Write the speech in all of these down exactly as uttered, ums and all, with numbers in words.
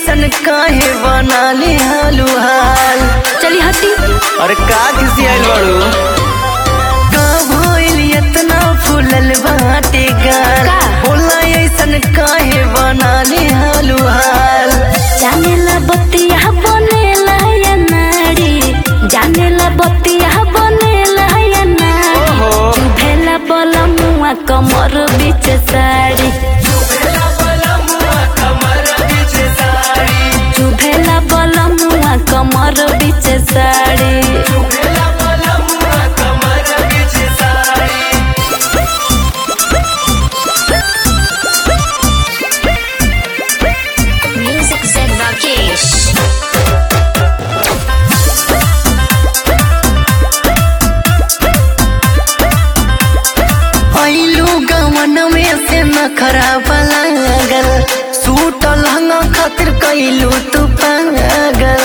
ऐसन काहे बना ले हालू हाल। चली हटी। और का किसी आइल बाड़ू का भइल इतना फूलल बाटे गाल। बोला ऐसन काहे बना ले हालू हाल। जानेला बतिया बनेला या नारी, जानेला बतिया बनेला या नारी। चुभेला बला मुआ कमर बीच साड़ी, चुभेला बला मुआ कमर बीच साड़ी। Music said Rakesh. आइलू गवन में से नखरा लागल। सूट लहंगा खातिर कैलू तू पागल।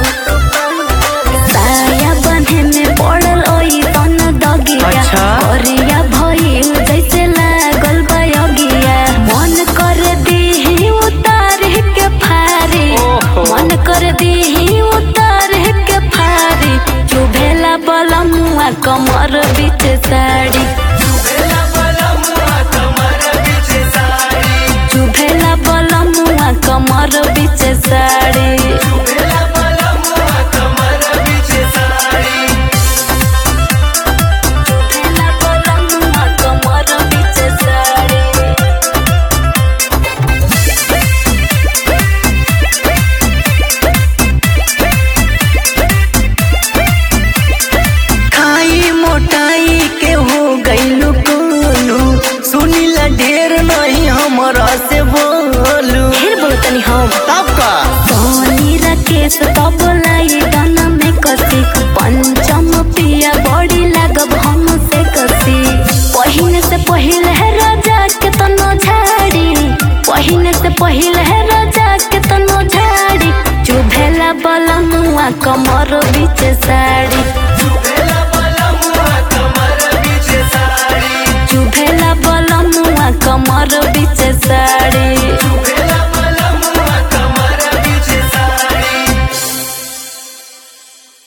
साया बन्हे में पड़ल ओई तन दगिया। अच्छा। औरिया भइल जैसे लागल बयगिया। मन कर दीही उतार के फारी, मन कर दीही उतार के फारी। चुभेला बला मुआ कमर बीच साड़ी, चुभेला बला मुआ कमर बीच साड़ी। चुभेला बला मुआ कमर बीच साड़ी। खाई मोटाई के हो गईलू कोलू। सुनीला ढेर नहीं हमरा से बोलू। फिर बोलो तनी हम तब का सोनी राकेश तबलाई गाना में कसी। पंचम पिया बड़ी लागब हम से कसी। पहिने से पहिल है राजा के तनो झाड़ी, पहिने से पहिल है राजा के तनो झाड़ी। चुभेला बला मुआ कमर बीच साड़ी, चुभेला बला मुआ कमर बीच साड़ी।